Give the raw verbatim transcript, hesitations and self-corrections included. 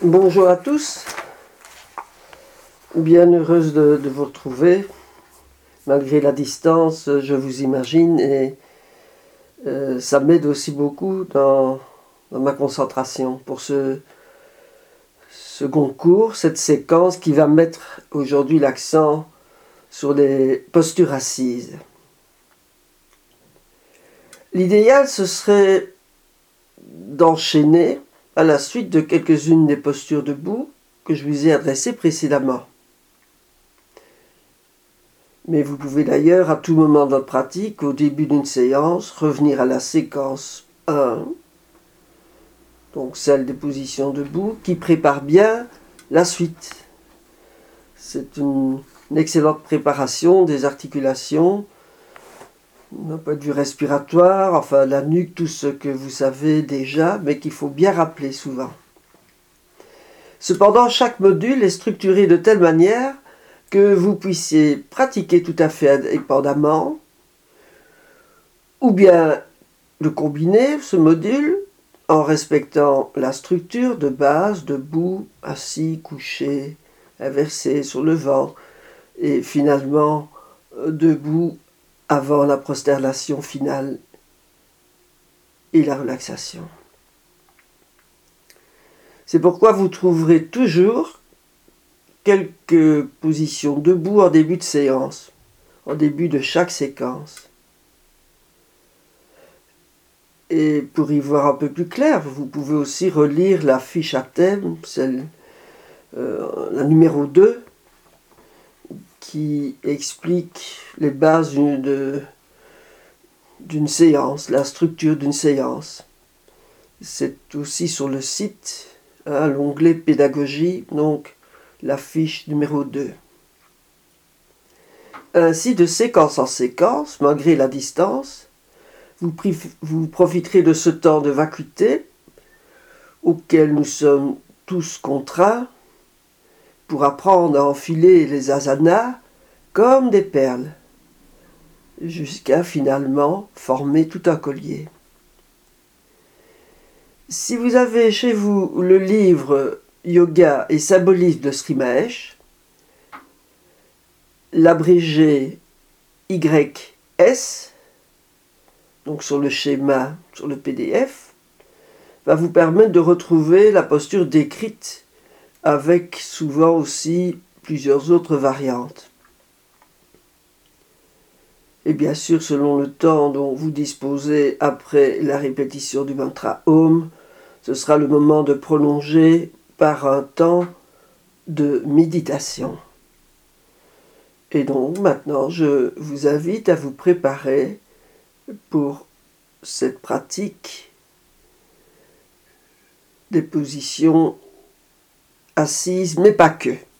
Bonjour à tous, bien heureuse de, de vous retrouver, malgré la distance, je vous imagine, et euh, ça m'aide aussi beaucoup dans, dans ma concentration pour ce second cours, cette séquence qui va mettre aujourd'hui l'accent sur les postures assises. L'idéal, ce serait d'enchaîner à la suite de quelques-unes des postures debout que je vous ai adressées précédemment. Mais vous pouvez d'ailleurs, à tout moment de votre pratique, au début d'une séance, revenir à la séquence un, donc celle des positions debout, qui prépare bien la suite. C'est une, une excellente préparation des articulations, d'un point de vue respiratoire, enfin la nuque, tout ce que vous savez déjà, mais qu'il faut bien rappeler souvent. Cependant, chaque module est structuré de telle manière que vous puissiez pratiquer tout à fait indépendamment, ou bien le combiner, ce module, en respectant la structure de base, debout, assis, couché, inversé sur le ventre, et finalement debout avant la prosternation finale et la relaxation. C'est pourquoi vous trouverez toujours quelques positions debout en début de séance, en début de chaque séquence. Et pour y voir un peu plus clair, vous pouvez aussi relire la fiche à thème, celle, euh, la numéro deux, qui explique les bases d'une, d'une séance, la structure d'une séance. C'est aussi sur le site, hein, l'onglet pédagogie, donc la fiche numéro deux. Ainsi, de séquence en séquence, malgré la distance, vous, vous profiterez de ce temps de vacuité auquel nous sommes tous contraints pour apprendre à enfiler les asanas comme des perles, jusqu'à finalement former tout un collier. Si vous avez chez vous le livre Yoga et symbolisme de Sri Mahesh, l'abrégé Y S, donc sur le schéma, sur le P D F, va vous permettre de retrouver la posture décrite avec souvent aussi plusieurs autres variantes. Et bien sûr, selon le temps dont vous disposez après la répétition du mantra Om, ce sera le moment de prolonger par un temps de méditation. Et donc maintenant, je vous invite à vous préparer pour cette pratique des positions assises, mais pas que.